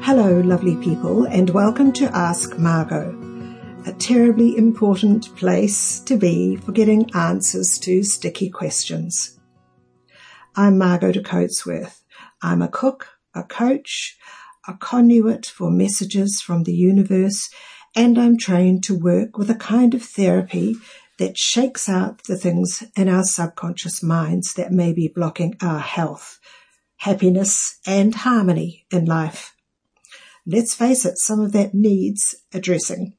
Hello, lovely people, and welcome to Ask Margot, a terribly important place to be for getting answers to sticky questions. I'm Margot de Coatsworth. I'm a cook, a coach, a conduit for messages from the universe, and I'm trained to work with a kind of therapy that shakes out the things in our subconscious minds that may be blocking our health, happiness, and harmony in life. Let's face it, some of that needs addressing.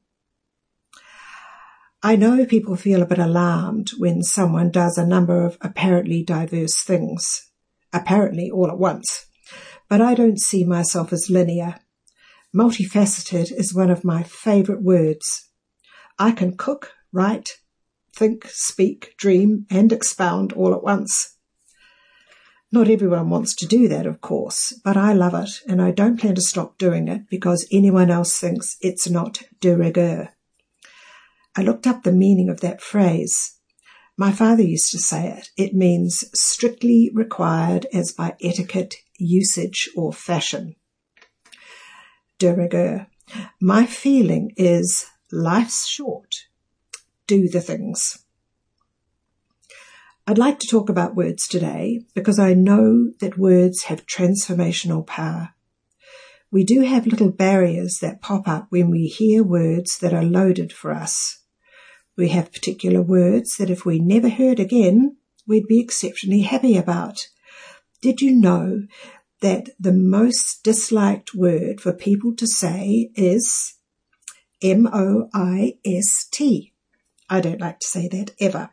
I know people feel a bit alarmed when someone does a number of apparently diverse things, apparently all at once, but I don't see myself as linear. Multifaceted is one of my favourite words. I can cook, write, think, speak, dream, and expound all at once. Not everyone wants to do that, of course, but I love it, and I don't plan to stop doing it because anyone else thinks it's not de rigueur. I looked up the meaning of that phrase. My father used to say it. It means strictly required as by etiquette, usage, or fashion. De rigueur. My feeling is life's short. Do the things. I'd like to talk about words today because I know that words have transformational power. We do have little barriers that pop up when we hear words that are loaded for us. We have particular words that if we never heard again, we'd be exceptionally happy about. Did you know that the most disliked word for people to say is M-O-I-S-T? I don't like to say that ever.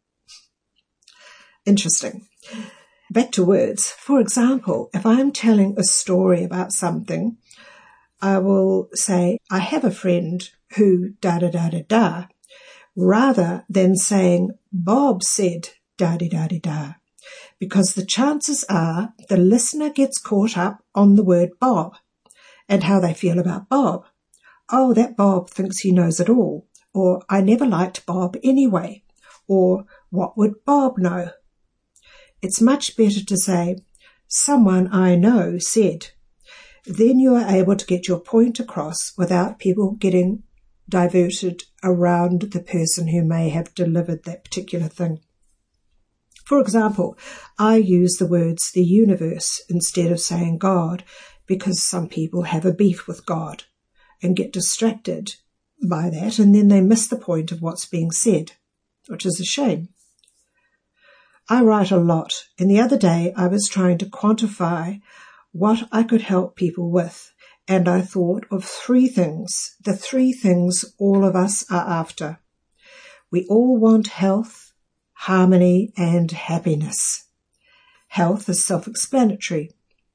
Interesting. Back to words. For example, if I'm telling a story about something, I will say, I have a friend who da-da-da-da-da, rather than saying, Bob said da-da-da-da-da, because the chances are the listener gets caught up on the word Bob and how they feel about Bob. Oh, that Bob thinks he knows it all, or I never liked Bob anyway, or what would Bob know? It's much better to say, someone I know said. Then you are able to get your point across without people getting diverted around the person who may have delivered that particular thing. For example, I use the words the universe instead of saying God because some people have a beef with God and get distracted by that, and then they miss the point of what's being said, which is a shame. I write a lot, and the other day I was trying to quantify what I could help people with, and I thought of three things, the three things all of us are after. We all want health, harmony, and happiness. Health is self-explanatory.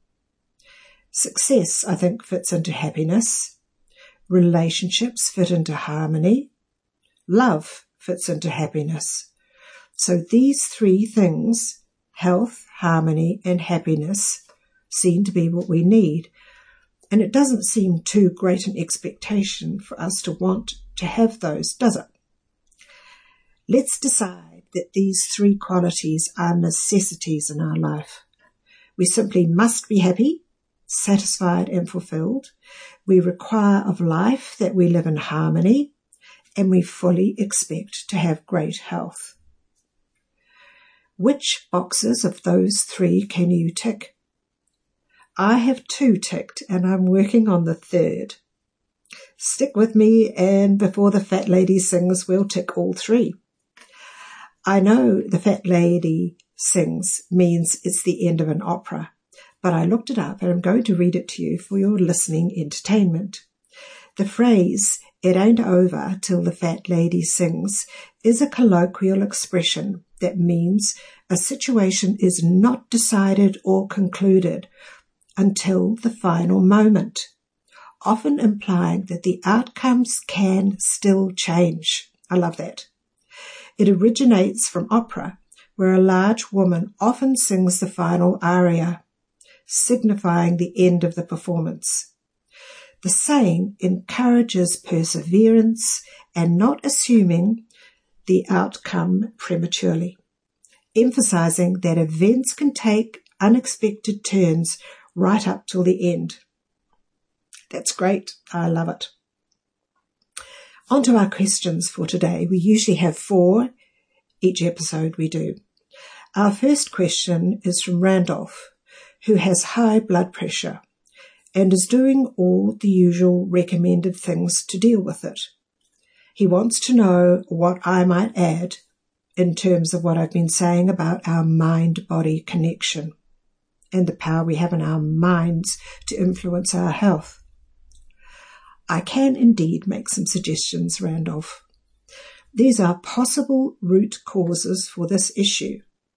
Success, I think, fits into happiness. Relationships fit into harmony. Love fits into happiness. So these three things, health, harmony, and happiness, seem to be what we need. And it doesn't seem too great an expectation for us to want to have those, does it? Let's decide that these three qualities are necessities in our life. We simply must be happy, satisfied, and fulfilled. We require of life that we live in harmony, and we fully expect to have great health. Which boxes of those three can you tick? I have 2 ticked, and I'm working on the 3rd. Stick with me, and before the fat lady sings, we'll tick all 3. I know the fat lady sings means it's the end of an opera, but I looked it up, and I'm going to read it to you for your listening entertainment. The phrase, it ain't over till the fat lady sings, is a colloquial expression that means a situation is not decided or concluded until the final moment, often implying that the outcomes can still change. I love that. It originates from opera, where a large woman often sings the final aria, signifying the end of the performance. The saying encourages perseverance and not assuming the outcome prematurely, emphasizing that events can take unexpected turns right up till the end. That's great. I love it. On to our questions for today. We usually have 4 each episode we do. Our first question is from Randolph, who has high blood pressure and is doing all the usual recommended things to deal with it. He wants to know what I might add in terms of what I've been saying about our mind-body connection and the power we have in our minds to influence our health. I can indeed make some suggestions, Randolph. These are possible root causes for this issue.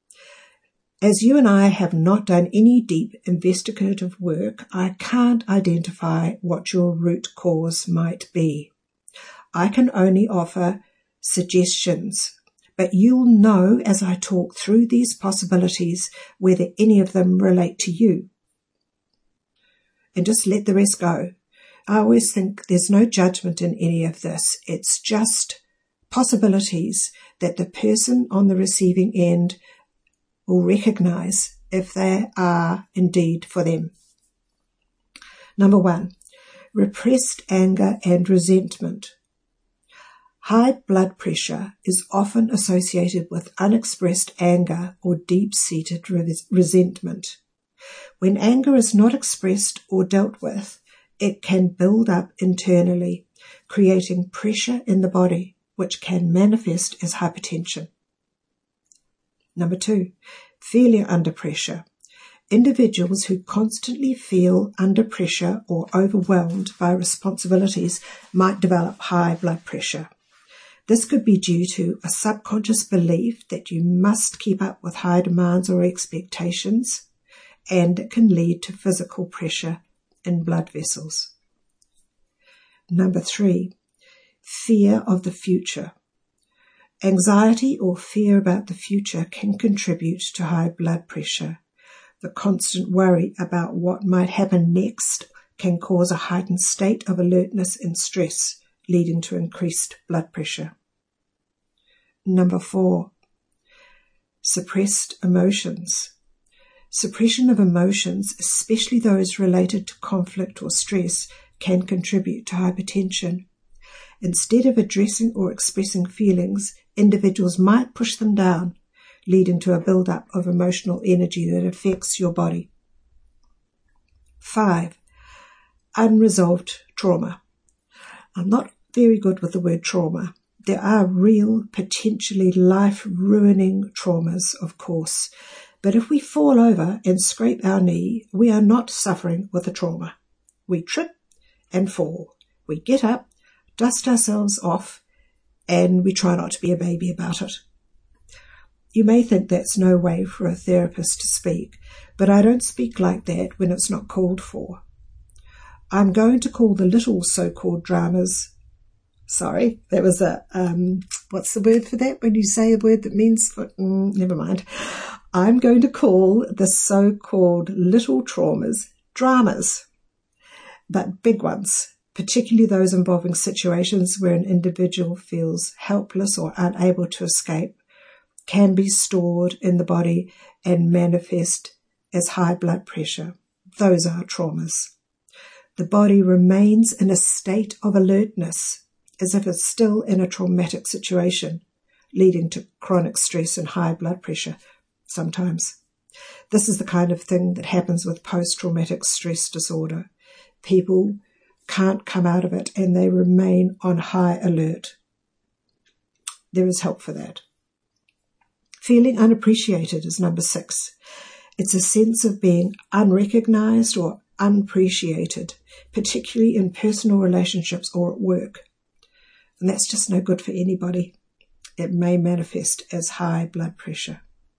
As you and I have not done any deep investigative work, I can't identify what your root cause might be. I can only offer suggestions, but you'll know as I talk through these possibilities whether any of them relate to you. And just let the rest go. I always think there's no judgment in any of this. It's just possibilities that the person on the receiving end will recognize if they are indeed for them. Number 1, repressed anger and resentment. High blood pressure is often associated with unexpressed anger or deep-seated resentment. When anger is not expressed or dealt with, it can build up internally, creating pressure in the body, which can manifest as hypertension. Number 2, feeling under pressure. Individuals who constantly feel under pressure or overwhelmed by responsibilities might develop high blood pressure. This could be due to a subconscious belief that you must keep up with high demands or expectations, and it can lead to physical pressure in blood vessels. Number 3, fear of the future. Anxiety or fear about the future can contribute to high blood pressure. The constant worry about what might happen next can cause a heightened state of alertness and stress, leading to increased blood pressure. Number 4, suppressed emotions. Suppression of emotions, especially those related to conflict or stress, can contribute to hypertension. Instead of addressing or expressing feelings, individuals might push them down, leading to a build-up of emotional energy that affects your body. 5, unresolved trauma. I'm not very good with the word trauma. There are real, potentially life-ruining traumas, of course. But if we fall over and scrape our knee, we are not suffering with a trauma. We trip and fall. We get up, dust ourselves off, and we try not to be a baby about it. You may think that's no way for a therapist to speak, but I don't speak like that when it's not called for. I'm going to call the little so-called dramas. Sorry, that was what's the word for that when you say a word that means, never mind. I'm going to call the so-called little traumas dramas, but big ones, particularly those involving situations where an individual feels helpless or unable to escape, can be stored in the body and manifest as high blood pressure. Those are traumas. The body remains in a state of alertness, as if it's still in a traumatic situation, leading to chronic stress and high blood pressure sometimes. This is the kind of thing that happens with post-traumatic stress disorder. People can't come out of it and they remain on high alert. There is help for that. Feeling unappreciated is number 6. It's a sense of being unrecognized or unappreciated, particularly in personal relationships or at work. And that's just no good for anybody. It may manifest as high blood pressure.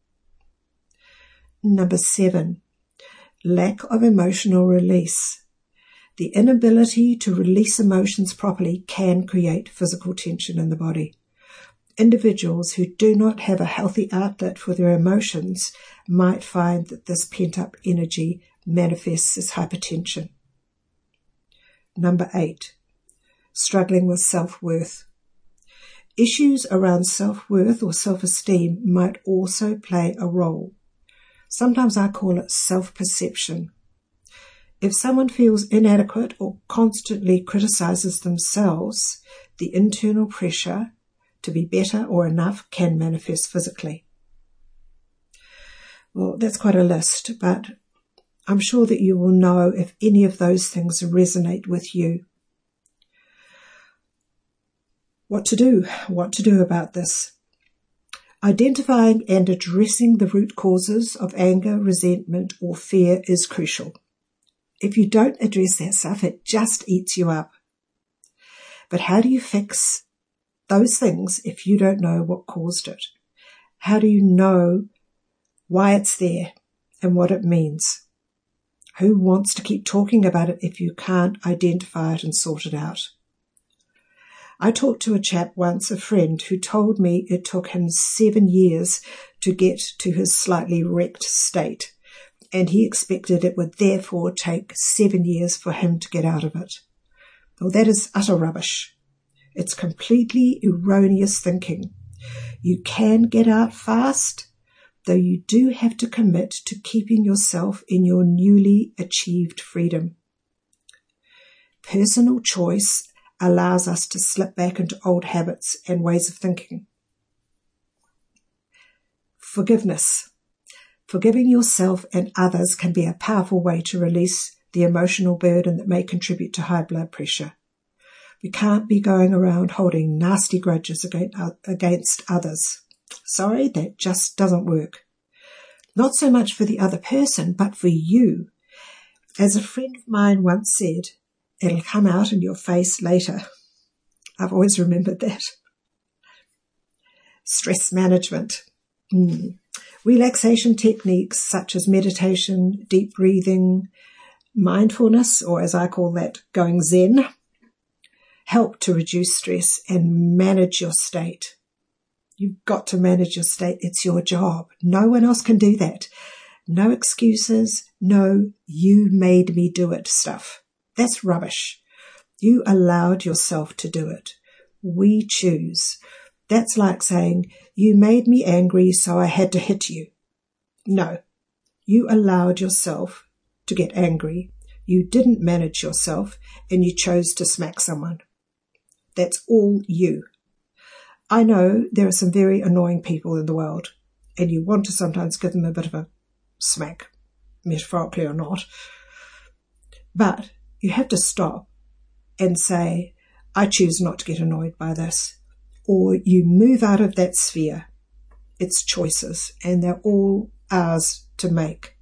Number 7, lack of emotional release. The inability to release emotions properly can create physical tension in the body. Individuals who do not have a healthy outlet for their emotions might find that this pent-up energy manifests as hypertension. Number 8, struggling with self-worth. Issues around self-worth or self-esteem might also play a role. Sometimes I call it self-perception. If someone feels inadequate or constantly criticizes themselves, the internal pressure to be better or enough can manifest physically. Well, that's quite a list, but I'm sure that you will know if any of those things resonate with you. What to do about this? Identifying and addressing the root causes of anger, resentment, or fear is crucial. If you don't address that stuff, it just eats you up. But how do you fix those things if you don't know what caused it? How do you know why it's there and what it means? Who wants to keep talking about it if you can't identify it and sort it out? I talked to a chap once, a friend, who told me it took him 7 years to get to his slightly wrecked state, and he expected it would therefore take 7 years for him to get out of it. Well, that is utter rubbish. It's completely erroneous thinking. You can get out fast, though you do have to commit to keeping yourself in your newly achieved freedom. Personal choice allows us to slip back into old habits and ways of thinking. Forgiveness. Forgiving yourself and others can be a powerful way to release the emotional burden that may contribute to high blood pressure. We can't be going around holding nasty grudges against others. Sorry, that just doesn't work. Not so much for the other person, but for you. As a friend of mine once said, it'll come out in your face later. I've always remembered that. Stress management. Relaxation techniques such as meditation, deep breathing, mindfulness, or as I call that, going Zen, help to reduce stress and manage your state. You've got to manage your state. It's your job. No one else can do that. No excuses. No, you made me do it stuff. That's rubbish. You allowed yourself to do it. We choose. That's like saying, you made me angry, so I had to hit you. No, you allowed yourself to get angry. You didn't manage yourself, and you chose to smack someone. That's all you. I know there are some very annoying people in the world, and you want to sometimes give them a bit of a smack, metaphorically or not. But you have to stop and say, I choose not to get annoyed by this. Or you move out of that sphere. It's choices, and they're all ours to make.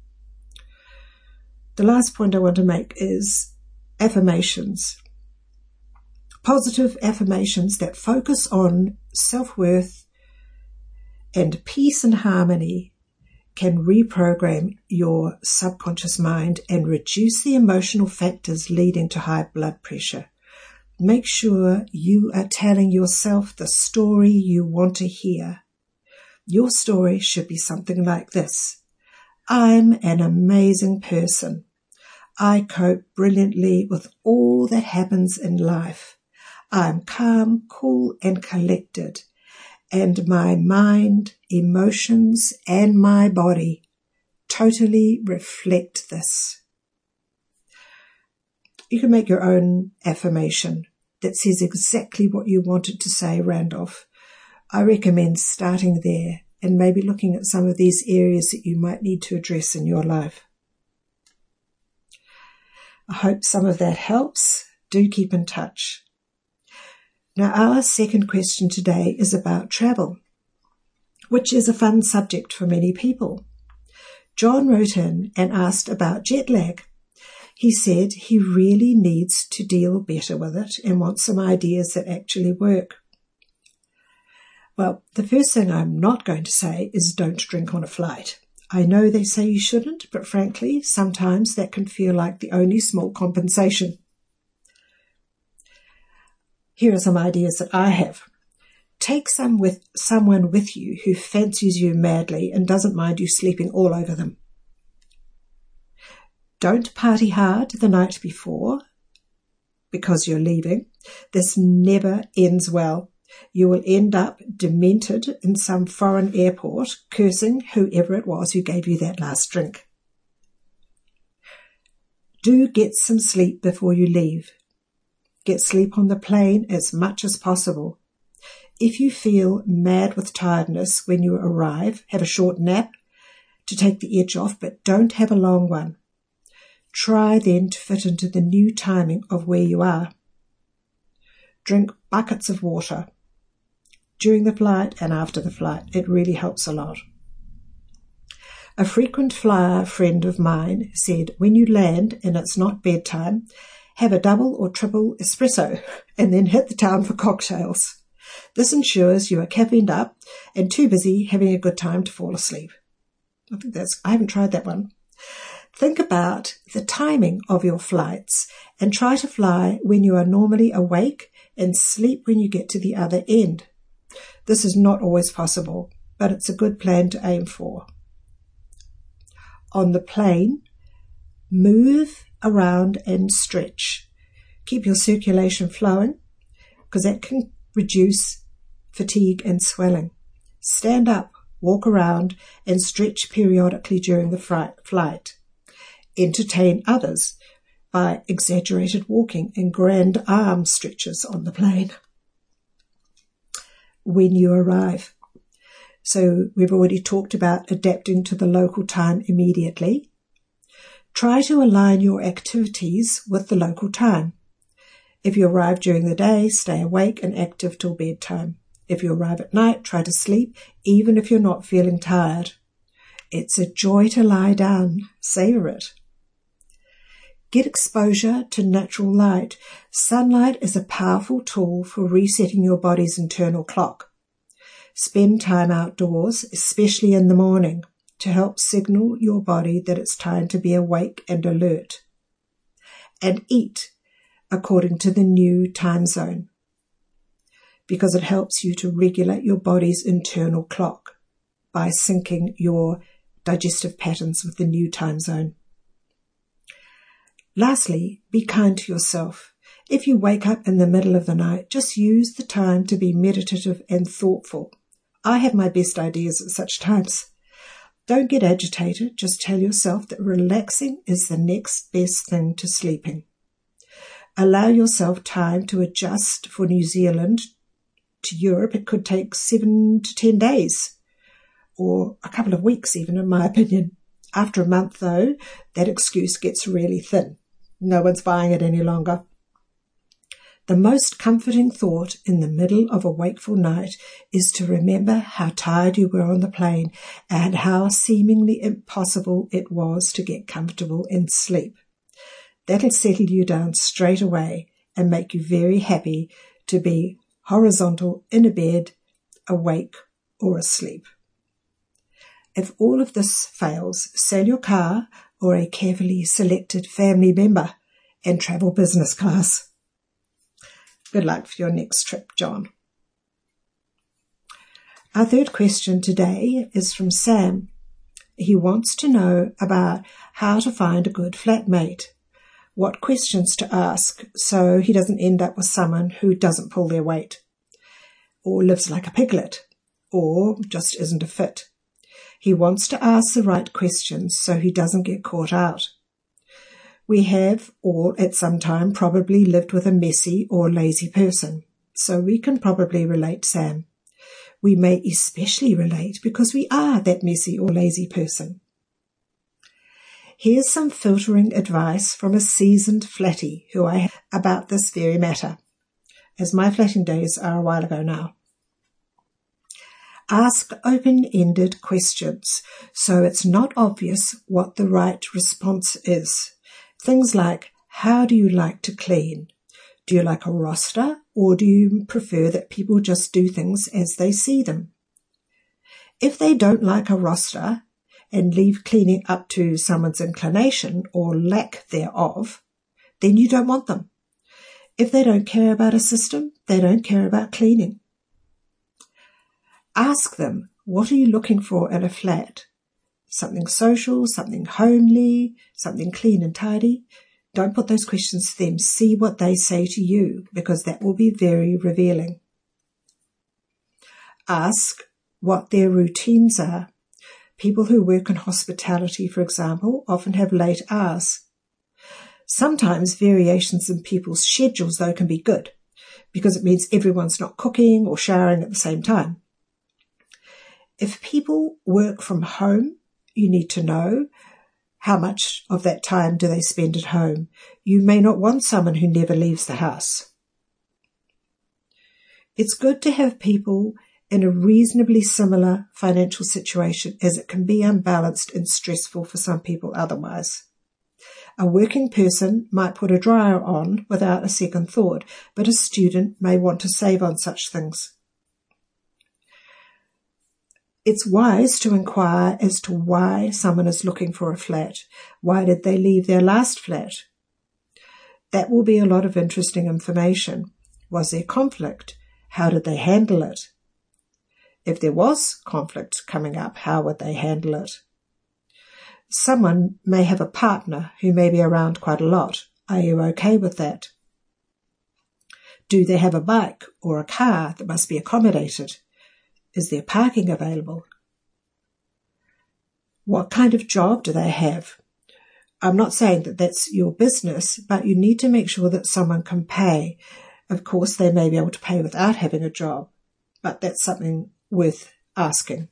The last point I want to make is affirmations. Positive affirmations that focus on self-worth and peace and harmony can reprogram your subconscious mind and reduce the emotional factors leading to high blood pressure. Make sure you are telling yourself the story you want to hear. Your story should be something like this. I'm an amazing person. I cope brilliantly with all that happens in life. I'm calm, cool, and collected, and my mind, emotions, and my body totally reflect this. You can make your own affirmation that says exactly what you want it to say, Randolph. I recommend starting there and maybe looking at some of these areas that you might need to address in your life. I hope some of that helps. Do keep in touch. Now, our second question today is about travel, which is a fun subject for many people. John wrote in and asked about jet lag. He said he really needs to deal better with it and wants some ideas that actually work. Well, the first thing I'm not going to say is don't drink on a flight. I know they say you shouldn't, but frankly, sometimes that can feel like the only small compensation. Here are some ideas that I have. Take someone with you who fancies you madly and doesn't mind you sleeping all over them. Don't party hard the night before because you're leaving. This never ends well. You will end up demented in some foreign airport, cursing whoever it was who gave you that last drink. Do get some sleep before you leave. Get sleep on the plane as much as possible. If you feel mad with tiredness when you arrive, have a short nap to take the edge off, but don't have a long one. Try then to fit into the new timing of where you are. Drink buckets of water during the flight and after the flight. It really helps a lot. A frequent flyer friend of mine said, when you land and it's not bedtime, have a double or triple espresso and then hit the town for cocktails. This ensures you are caffeined up and too busy having a good time to fall asleep. I haven't tried that one. Think about the timing of your flights and try to fly when you are normally awake and sleep when you get to the other end. This is not always possible, but it's a good plan to aim for. On the plane, move around and stretch. Keep your circulation flowing because that can reduce fatigue and swelling. Stand up, walk around and stretch periodically during the flight. Entertain others by exaggerated walking and grand arm stretches on the plane. When you arrive. So we've already talked about adapting to the local time immediately. Try to align your activities with the local time. If you arrive during the day, stay awake and active till bedtime. If you arrive at night, try to sleep, even if you're not feeling tired. It's a joy to lie down. Savor it. Get exposure to natural light. Sunlight is a powerful tool for resetting your body's internal clock. Spend time outdoors, especially in the morning, to help signal your body that it's time to be awake and alert. And eat according to the new time zone, because it helps you to regulate your body's internal clock by syncing your digestive patterns with the new time zone. Lastly, be kind to yourself. If you wake up in the middle of the night, just use the time to be meditative and thoughtful. I have my best ideas at such times. Don't get agitated. Just tell yourself that relaxing is the next best thing to sleeping. Allow yourself time to adjust. For New Zealand to Europe, it could take 7 to 10 days or a couple of weeks even, in my opinion. After a month, though, that excuse gets really thin. No one's buying it any longer. The most comforting thought in the middle of a wakeful night is to remember how tired you were on the plane and how seemingly impossible it was to get comfortable in sleep. That'll settle you down straight away and make you very happy to be horizontal in a bed, awake or asleep. If all of this fails, sell your car or a carefully selected family member and travel business class. Good luck for your next trip, John. Our third question today is from Sam. He wants to know about how to find a good flatmate, what questions to ask so he doesn't end up with someone who doesn't pull their weight, or lives like a piglet, or just isn't a fit. He wants to ask the right questions so he doesn't get caught out. We have all at some time probably lived with a messy or lazy person, so we can probably relate, Sam. We may especially relate because we are that messy or lazy person. Here's some filtering advice from a seasoned flatty who I have about this very matter, as my flatting days are a while ago now. Ask open-ended questions so it's not obvious what the right response is. Things like, how do you like to clean? Do you like a roster, or do you prefer that people just do things as they see them? If they don't like a roster and leave cleaning up to someone's inclination or lack thereof, then you don't want them. If they don't care about a system, they don't care about cleaning. Ask them, what are you looking for in a flat? Something social, something homely, something clean and tidy? Don't put those questions to them. See what they say to you, because that will be very revealing. Ask what their routines are. People who work in hospitality, for example, often have late hours. Sometimes variations in people's schedules, though, can be good because it means everyone's not cooking or showering at the same time. If people work from home, you need to know how much of that time do they spend at home. You may not want someone who never leaves the house. It's good to have people in a reasonably similar financial situation, as it can be unbalanced and stressful for some people otherwise. A working person might put a dryer on without a second thought, but a student may want to save on such things. It's wise to inquire as to why someone is looking for a flat. Why did they leave their last flat? That will be a lot of interesting information. Was there conflict? How did they handle it? If there was conflict coming up, how would they handle it? Someone may have a partner who may be around quite a lot. Are you okay with that? Do they have a bike or a car that must be accommodated? Is there parking available? What kind of job do they have? I'm not saying that that's your business, but you need to make sure that someone can pay. Of course, they may be able to pay without having a job, but that's something worth asking.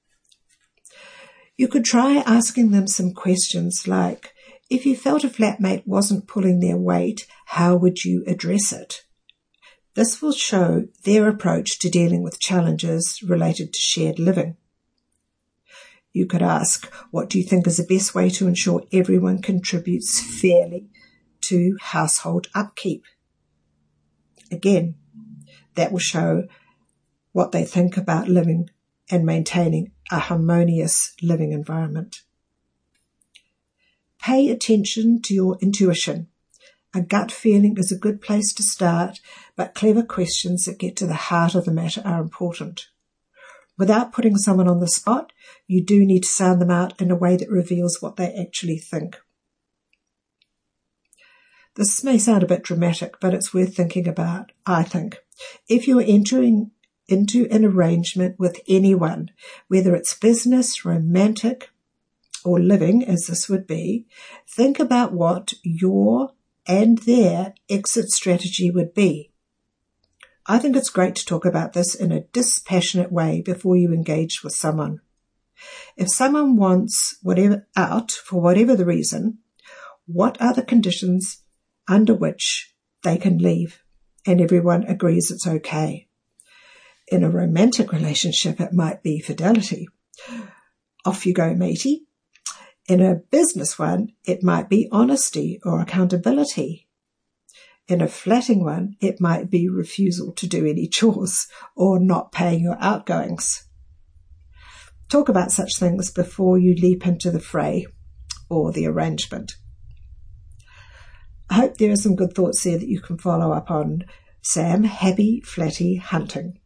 You could try asking them some questions like, if you felt a flatmate wasn't pulling their weight, how would you address it? This will show their approach to dealing with challenges related to shared living. You could ask, what do you think is the best way to ensure everyone contributes fairly to household upkeep? Again, that will show what they think about living and maintaining a harmonious living environment. Pay attention to your intuition. A gut feeling is a good place to start, but clever questions that get to the heart of the matter are important. Without putting someone on the spot, you do need to sound them out in a way that reveals what they actually think. This may sound a bit dramatic, but it's worth thinking about, I think. If you're entering into an arrangement with anyone, whether it's business, romantic, or living, as this would be, think about what your and their exit strategy would be. I think it's great to talk about this in a dispassionate way before you engage with someone. If someone wants whatever out for whatever the reason, what are the conditions under which they can leave and everyone agrees it's okay? In a romantic relationship, it might be fidelity. Off you go, matey. In a business one, it might be honesty or accountability. In a flatting one, it might be refusal to do any chores or not paying your outgoings. Talk about such things before you leap into the fray or the arrangement. I hope there are some good thoughts there that you can follow up on. Sam, happy flatty hunting.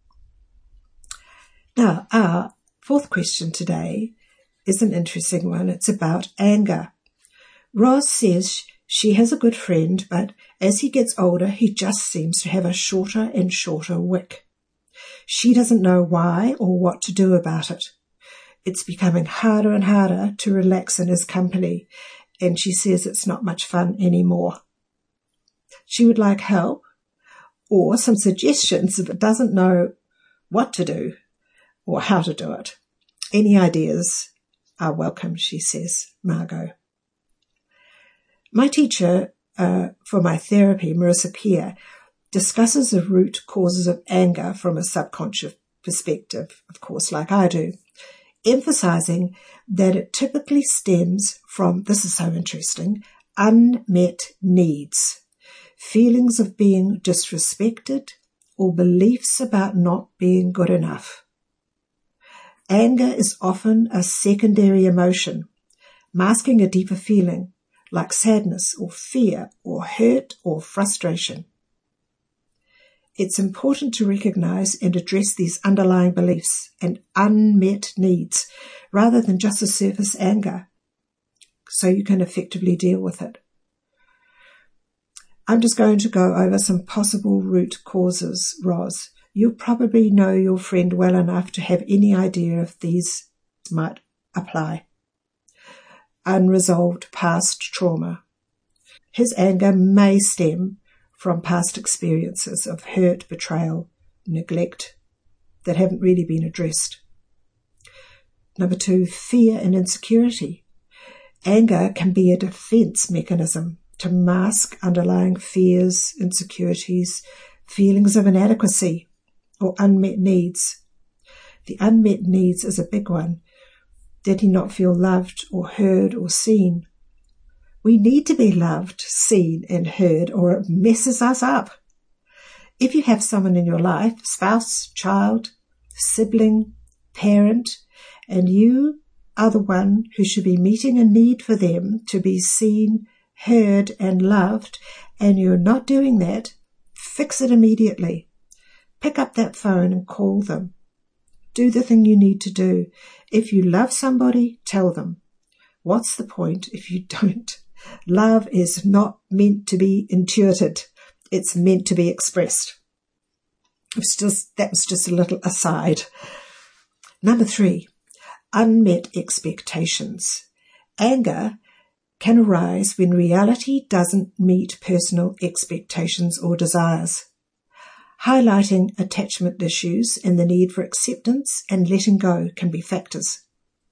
Now, our fourth question today is an interesting one. It's about anger. Roz says she has a good friend, but as he gets older, he just seems to have a shorter and shorter wick. She doesn't know why or what to do about it. It's becoming harder and harder to relax in his company, and she says it's not much fun anymore. She would like help or some suggestions if it doesn't know what to do or how to do it. Any ideas are welcome, she says, Margot. My teacher for my therapy, Marissa Peer, discusses the root causes of anger from a subconscious perspective, of course, like I do, emphasizing that it typically stems from, this is so interesting, unmet needs, feelings of being disrespected, or beliefs about not being good enough. Anger is often a secondary emotion, masking a deeper feeling, like sadness or fear or hurt or frustration. It's important to recognize and address these underlying beliefs and unmet needs rather than just the surface anger, so you can effectively deal with it. I'm just going to go over some possible root causes, Roz. You'll probably know your friend well enough to have any idea if these might apply. Unresolved past trauma. His anger may stem from past experiences of hurt, betrayal, neglect that haven't really been addressed. Number 2, fear and insecurity. Anger can be a defense mechanism to mask underlying fears, insecurities, feelings of inadequacy, or unmet needs. The unmet needs is a big one. Did he not feel loved or heard or seen? We need to be loved, seen, and heard, or it messes us up. If you have someone in your life, spouse, child, sibling, parent, and you are the one who should be meeting a need for them to be seen, heard, and loved, and you're not doing that, fix it immediately. Pick up that phone and call them. Do the thing you need to do. If you love somebody, tell them. What's the point if you don't? Love is not meant to be intuited. It's meant to be expressed. That was just a little aside. Number 3, unmet expectations. Anger can arise when reality doesn't meet personal expectations or desires. Highlighting attachment issues and the need for acceptance and letting go can be factors.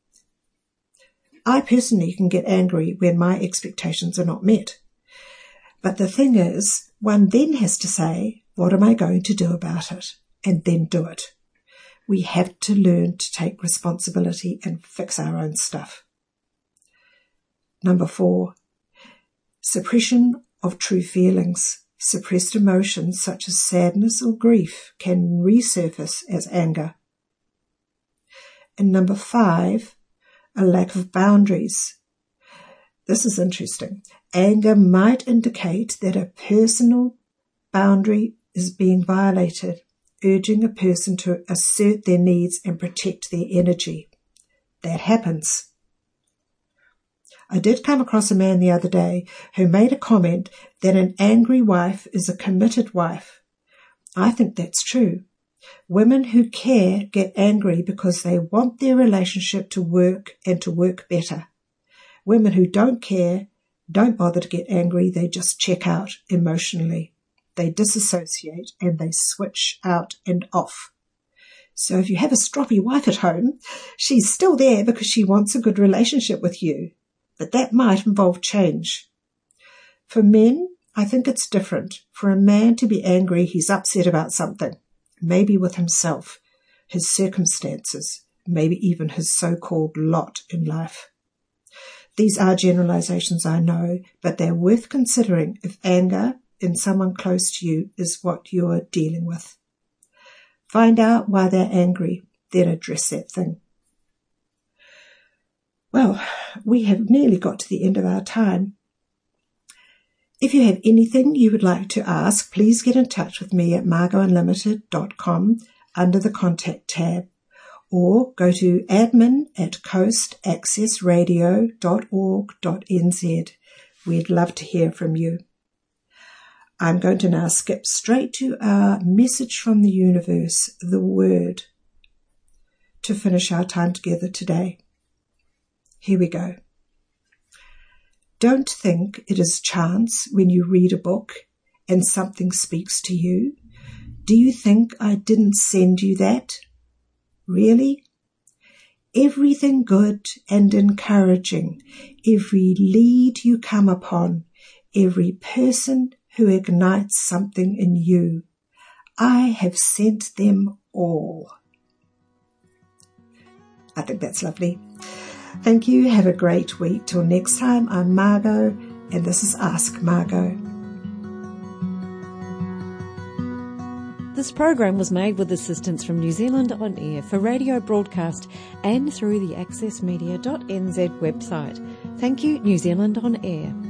I personally can get angry when my expectations are not met. But the thing is, one then has to say, what am I going to do about it? And then do it. We have to learn to take responsibility and fix our own stuff. Number 4, suppression of true feelings. Suppressed emotions such as sadness or grief can resurface as anger. And number 5, a lack of boundaries. This is interesting. Anger might indicate that a personal boundary is being violated, urging a person to assert their needs and protect their energy. That happens. I did come across a man the other day who made a comment that an angry wife is a committed wife. I think that's true. Women who care get angry because they want their relationship to work and to work better. Women who don't care don't bother to get angry, they just check out emotionally. They disassociate and they switch out and off. So if you have a stroppy wife at home, she's still there because she wants a good relationship with you. But that might involve change. For men, I think it's different. For a man to be angry, he's upset about something, maybe with himself, his circumstances, maybe even his so-called lot in life. These are generalizations, I know, but they're worth considering if anger in someone close to you is what you're dealing with. Find out why they're angry, then address that thing. Well, we have nearly got to the end of our time. If you have anything you would like to ask, please get in touch with me at margotunlimited.com under the Contact tab, or go to admin@coastaccessradio.org.nz. We'd love to hear from you. I'm going to now skip straight to our message from the universe, the Word, to finish our time together today. Here we go. Don't think it is chance when you read a book and something speaks to you. Do you think I didn't send you that? Really? Everything good and encouraging, every lead you come upon, every person who ignites something in you, I have sent them all. I think that's lovely. Thank you. Have a great week. Till next time, I'm Margot, and this is Ask Margot. This program was made with assistance from New Zealand On Air for radio broadcast and through the accessmedia.nz website. Thank you, New Zealand On Air.